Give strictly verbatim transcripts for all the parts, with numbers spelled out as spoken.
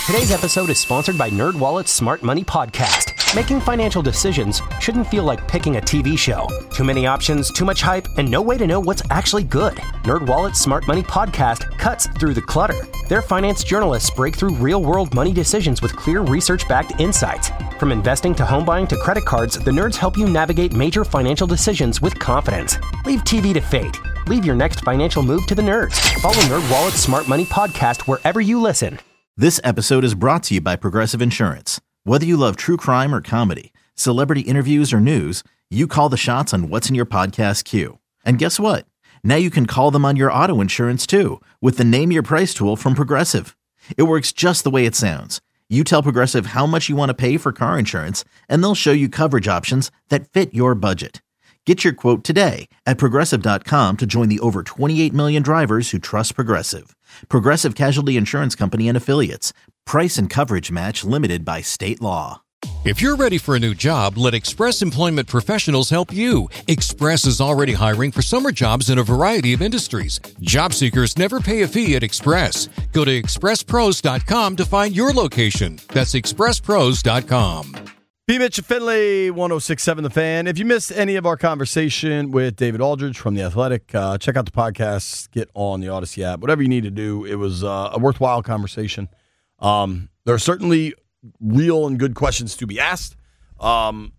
Today's episode is sponsored by NerdWallet's Smart Money Podcast. Making financial decisions shouldn't feel like picking a T V show. Too many options, too much hype, and no way to know what's actually good. NerdWallet's Smart Money Podcast cuts through the clutter. Their finance journalists break through real-world money decisions with clear research-backed insights. From investing to home buying to credit cards, the nerds help you navigate major financial decisions with confidence. Leave T V to fate. Leave your next financial move to the nerds. Follow NerdWallet's Smart Money Podcast wherever you listen. This episode is brought to you by Progressive Insurance. Whether you love true crime or comedy, celebrity interviews or news, you call the shots on what's in your podcast queue. And guess what? Now you can call them on your auto insurance too with the Name Your Price tool from Progressive. It works just the way it sounds. You tell Progressive how much you want to pay for car insurance, and they'll show you coverage options that fit your budget. Get your quote today at Progressive dot com to join the over twenty-eight million drivers who trust Progressive. Progressive Casualty Insurance Company and Affiliates. Price and coverage match limited by state law. If you're ready for a new job, let Express Employment Professionals help you. Express is already hiring for summer jobs in a variety of industries. Job seekers never pay a fee at Express. Go to express pros dot com to find your location. That's express pros dot com. B. Mitch and Finley, one oh six point seven The Fan. If you missed any of our conversation with David Aldridge from The Athletic, uh, check out the podcast, get on the Odyssey app, whatever you need to do. It was uh, a worthwhile conversation. Um, there are certainly real and good questions to be asked um,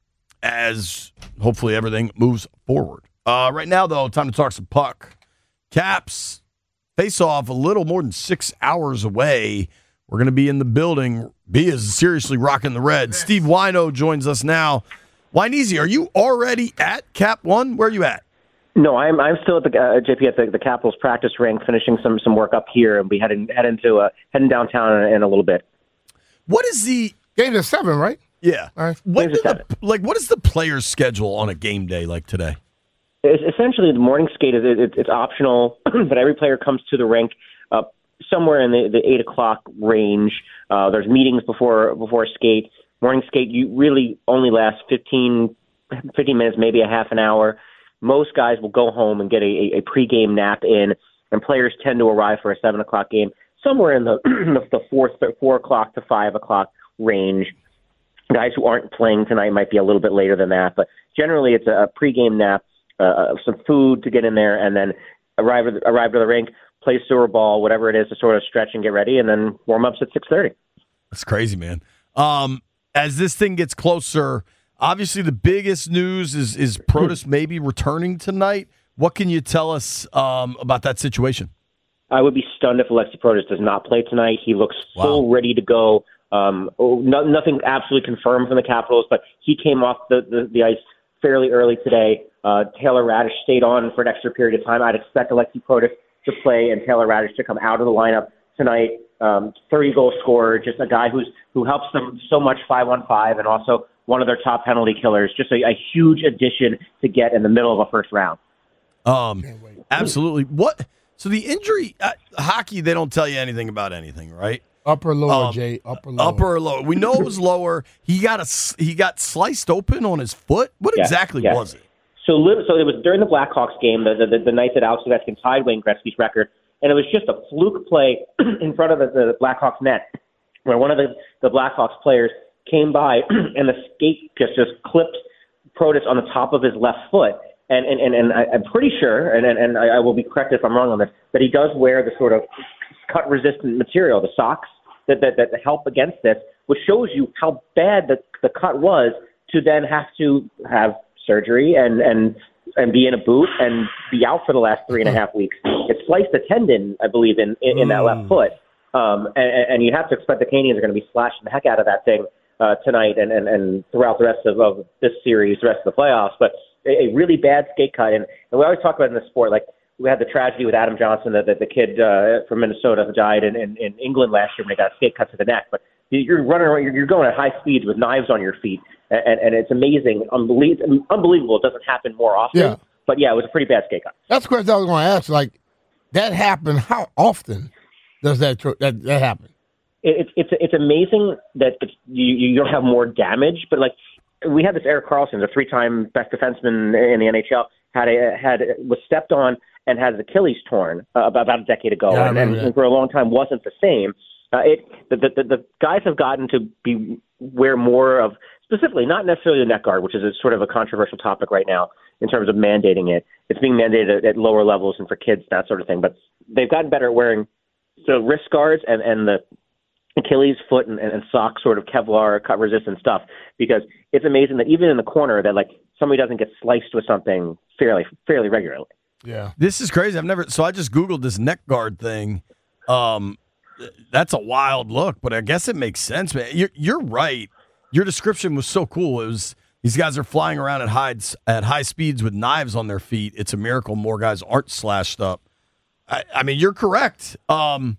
as hopefully everything moves forward. Uh, right now, though, time to talk some puck. Caps face off a little more than six hours away. We're going to be in the building. B is seriously rocking the red. Steve Wino joins us now. Wineezy, are you already at Cap One? Where are you at? No, I'm I'm still at the uh, J P at the, the Capitals practice rink, finishing some some work up here, and we heading head into uh, heading downtown in, in a little bit. What is the game at seven, right? Yeah. All right. What is the, like what is the players' schedule on a game day like today? It's essentially, the morning skate is it, it's optional, but every player comes to the rink uh, somewhere in the, the eight o'clock range. Uh, there's meetings before before skate. Morning skate you really only lasts fifteen, fifteen minutes, maybe a half an hour. Most guys will go home and get a, a pregame nap in, and players tend to arrive for a seven o'clock game somewhere in the the four four o'clock to five o'clock range. Guys who aren't playing tonight might be a little bit later than that, but generally it's a pregame nap, uh, some food to get in there, and then arrive at, arrive to the rink, play sewer ball, whatever it is, to sort of stretch and get ready, and then warm ups at six thirty. That's crazy, man. Um, as this thing gets closer, obviously the biggest news is is Protas maybe returning tonight. What can you tell us um, about that situation? I would be stunned if Alexi Protas does not play tonight. He looks Wow. full ready to go. Um, oh, no, nothing absolutely confirmed from the Capitals, but he came off the, the, the ice fairly early today. Uh, Taylor Radish stayed on for an extra period of time. I'd expect Alexi Protas to play and Taylor Radish to come out of the lineup tonight. Um, thirty-goal scorer, just a guy who's who helps them so much five on five, and also one of their top penalty killers. Just a, a huge addition to get in the middle of a first round. Um, absolutely. What? So the injury, uh, hockey, they don't tell you anything about anything, right? Upper or lower, Um, Jay? Upper or lower? Upper or lower. We know it was lower. He got a he got sliced open on his foot. What Yeah, exactly yeah. was it? So, lit- so it was during the Blackhawks game, the, the, the night that Alex Ovechkin tied Wayne Gretzky's record, and it was just a fluke play in front of the, the Blackhawks net, where one of the, the Blackhawks players came by and the skate just, just clipped Protas on the top of his left foot. And and, and, and I, I'm pretty sure, and, and, and I, I will be corrected if I'm wrong on this, that he does wear the sort of cut-resistant material, the socks that, that, that help against this, which shows you how bad the, the cut was to then have to have surgery and, and and be in a boot and be out for the last three and a half weeks. It sliced a tendon, I believe, in, in, in that left foot. Um, and, and you have to expect the Canadians are going to be slashing the heck out of that thing uh, tonight and, and, and throughout the rest of, of this series, the rest of the playoffs. But a, a really bad skate cut. And, and we always talk about in the sport, like we had the tragedy with Adam Johnson, that the, the kid uh, from Minnesota who died in, in, in England last year when he got a skate cut to the neck. But you're running around, you're going at high speeds with knives on your feet. And, and it's amazing, unbelievable. Unbelievable. It doesn't happen more often. Yeah. But yeah, it was a pretty bad skate cut. That's the question I was going to ask. Like, that happened. How often does that tr- that, that happen? It's it's it's amazing that it's, you you don't have more damage. But like we had this Erik Karlsson, the three-time best defenseman in the N H L, had a had was stepped on and had his Achilles torn uh, about about a decade ago, Yeah, I and, remember and that. for a long time wasn't the same. Uh, it the, the the guys have gotten to be wear more of, specifically not necessarily the neck guard, which is a, sort of a controversial topic right now in terms of mandating it. It's being mandated at, at lower levels and for kids, that sort of thing. But they've gotten better at wearing so wrist guards and, and the Achilles foot and, and sock sort of Kevlar cut resistant stuff, because it's amazing that even in the corner that like somebody doesn't get sliced with something fairly fairly regularly. Yeah, this is crazy. I've never. So I just Googled this neck guard thing. Um, that's a wild look, but I guess it makes sense, man. You're, you're right. Your description was so cool. It was these guys are flying around at high at high speeds with knives on their feet. It's a miracle more guys aren't slashed up. I, I mean, you're correct. Um,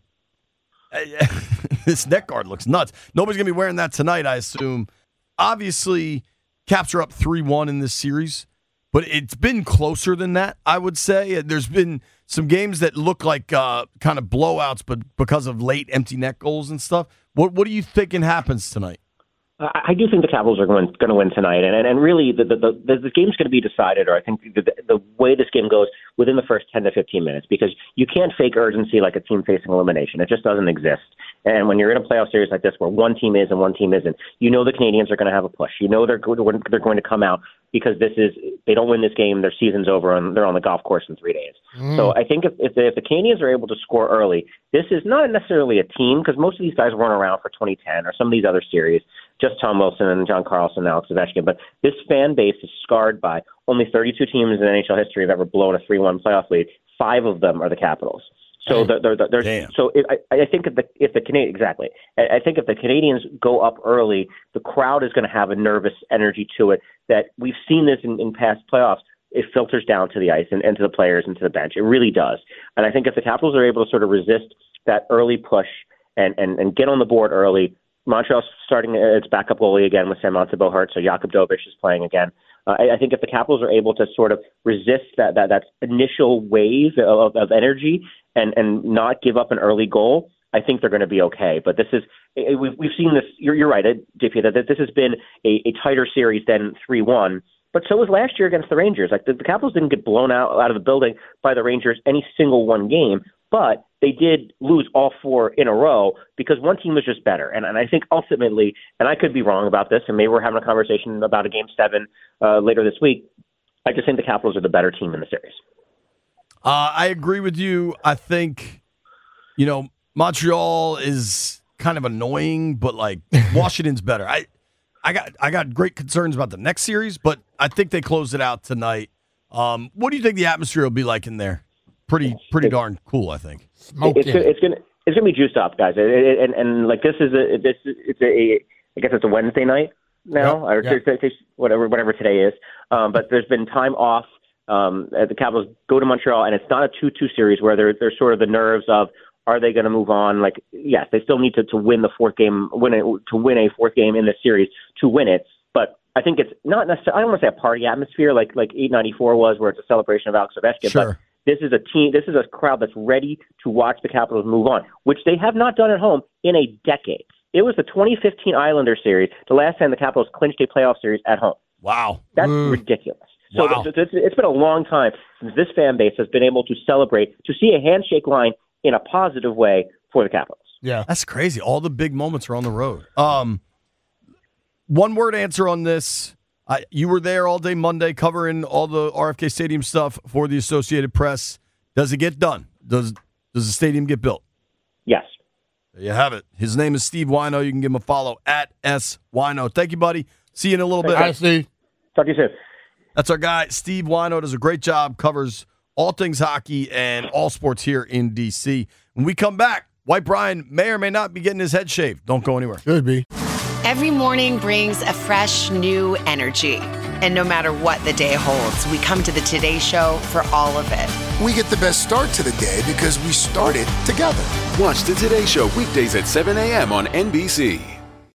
this neck guard looks nuts. Nobody's gonna be wearing that tonight, I assume. Obviously, Caps are up three one in this series, but it's been closer than that, I would say. There's been some games that look like uh, kind of blowouts, but because of late empty net goals and stuff. What What are you thinking happens tonight? I do think the Capitals are going, going to win tonight, and and, and really the the, the the game's going to be decided, or I think the, the way this game goes within the first ten to fifteen minutes, because you can't fake urgency like a team facing elimination. It just doesn't exist. And when you're in a playoff series like this, where one team is and one team isn't, you know the Canadians are going to have a push. You know they're they're going to come out because this is they don't win this game, their season's over, and they're on the golf course in three days. Mm. So I think if if the, if the Canadians are able to score early, this is not necessarily a team, because most of these guys weren't around for twenty ten or some of these other series. Just Tom Wilson and John Carlson and Alex Ovechkin. But this fan base is scarred by only thirty-two teams in N H L history have ever blown a three one playoff lead. Five of them are the Capitals. So they're, they're, they're, Damn. so it, I, I think if the if the Canadian exactly, I, I think if the Canadians go up early, the crowd is going to have a nervous energy to it. That we've seen this in, in past playoffs. It filters down to the ice and, and to the players and to the bench. It really does. And I think if the Capitals are able to sort of resist that early push and and, and get on the board early. Montreal's starting its backup goalie again with Sam Montembeault, so Jakub Dobeš is playing again. Uh, I, I think if the Capitals are able to sort of resist that that, that initial wave of, of energy and, and not give up an early goal, I think they're going to be okay. But this is we've we've seen this. You're, you're right, J P, that this has been a, a tighter series than three one. But so was last year against the Rangers. Like the, the Capitals didn't get blown out out of the building by the Rangers any single one game, but they did lose all four in a row because one team was just better. And, and I think ultimately, and I could be wrong about this, and maybe we're having a conversation about a game seven uh, later this week, I just think the Capitals are the better team in the series. Uh, I agree with you. I think, you know, Montreal is kind of annoying, but like Washington's better. I, I got I got great concerns about the next series, but I think they close it out tonight. Um, what do you think the atmosphere will be like in there? Pretty, pretty darn cool, I think. It's, it's gonna, it's gonna be juiced up, guys. It, it, and and like this is a, this it's a, I guess it's a Wednesday night now, yep, or yep. whatever, whatever today is. Um, but there's been time off. Um, the Capitals go to Montreal, and it's not a two two series where they're they're sort of the nerves of are they going to move on? Like, yes, they still need to, to win the fourth game, win a, to win a fourth game in this series to win it. But I think it's not necessarily. I don't want to say a party atmosphere like like eight ninety-four was, where it's a celebration of Alex Ovechkin. Sure. But this is a team. This is a crowd that's ready to watch the Capitals move on, which they have not done at home in a decade. It was the twenty fifteen Islander series, the last time the Capitals clinched a playoff series at home. Wow, that's mm. ridiculous. Wow. So it's, it's been a long time since this fan base has been able to celebrate, to see a handshake line in a positive way for the Capitals. Yeah, that's crazy. All the big moments are on the road. Um, one word answer on this. Uh, you were there all day Monday covering all the R F K Stadium stuff for the Associated Press. Does it get done? Does Does the stadium get built? Yes. There you have it. His name is Steve Wino. You can give him a follow at S Wino. Thank you, buddy. See you in a little bit. All right, Steve. Talk to you soon. That's our guy, Steve Wino. Does a great job, covers all things hockey and all sports here in D C. When we come back, White Brian may or may not be getting his head shaved. Don't go anywhere. Could be. Every morning brings a fresh, new energy. And no matter what the day holds, we come to the Today Show for all of it. We get the best start to the day because we started together. Watch the Today Show weekdays at seven a.m. on N B C.